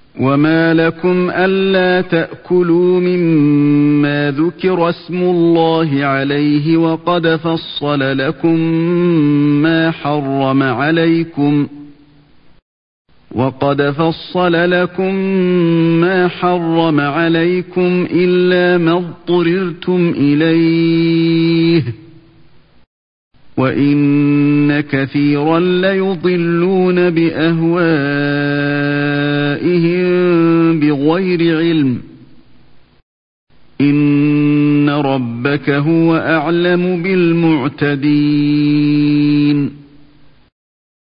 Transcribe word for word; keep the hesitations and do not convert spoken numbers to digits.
وما لكم ألا تأكلوا مما ذكر اسم الله عليه وقد فصل لكم ما حرم عليكم وقد فصل لكم ما حرم عليكم إلا ما اضطررتم إليه وإن كثيرا ليضلون بأهوائهم بغير علم إن ربك هو أعلم بالمعتدين